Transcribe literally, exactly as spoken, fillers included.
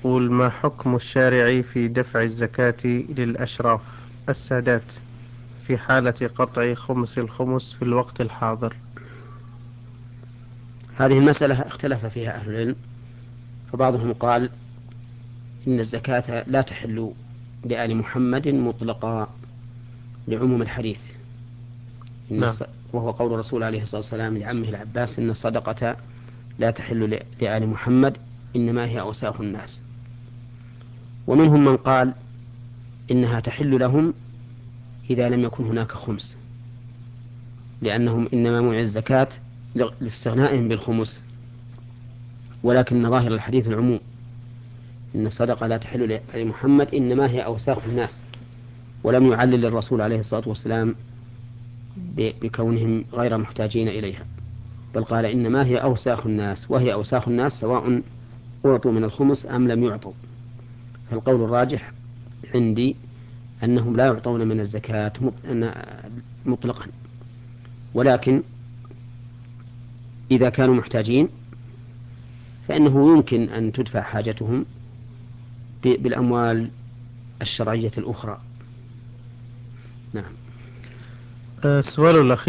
يقول: ما حكم الشارع في دفع الزكاة للأشراف السادات في حالة قطع خمس الخمس في الوقت الحاضر؟ هذه المسألة اختلف فيها أهل العلم، فبعضهم قال إن الزكاة لا تحل لآل محمد مطلقا لعموم الحديث، إن نعم. الص... وهو قول الرسول عليه الصلاة والسلام لعمه العباس: إن الصدقة لا تحل ل... لآل محمد، إنما هي أوساخ الناس. ومنهم من قال إنها تحل لهم إذا لم يكن هناك خمس، لأنهم إنما منع الزكاة لاستغنائهم بالخمس، ولكن ظاهر الحديث العموم: إن الصدقة لا تحل لآل محمد إنما هي أوساخ الناس، ولم يعلل الرسول عليه الصلاة والسلام بكونهم غير محتاجين إليها، بل قال إنما هي أوساخ الناس، وهي أوساخ الناس سواء أعطوا من الخمس أم لم يعطوا. فالقول الراجح عندي أنهم لا يعطون من الزكاة مطلقا، ولكن إذا كانوا محتاجين فإنه يمكن أن تدفع حاجتهم بالأموال الشرعية الأخرى. نعم. السؤال الأخير